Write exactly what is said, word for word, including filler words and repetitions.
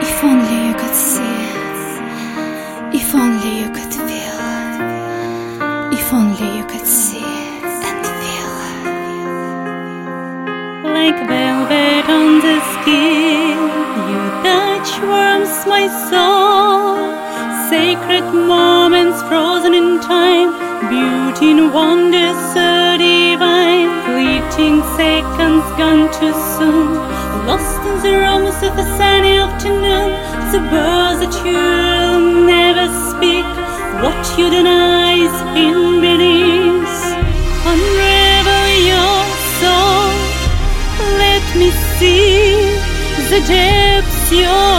If only you could see, if only you could feel, if only you could see and feel. Like velvet on the skin, you touch warms my soul. Sacred moments frozen in time, beauty and wonder so divine. Fleeting seconds gone too soon, lost in the romance of a sunny afternoon. The words that you'll never speak, what you deny is in beneath. Unravel your soul, let me see the depths you're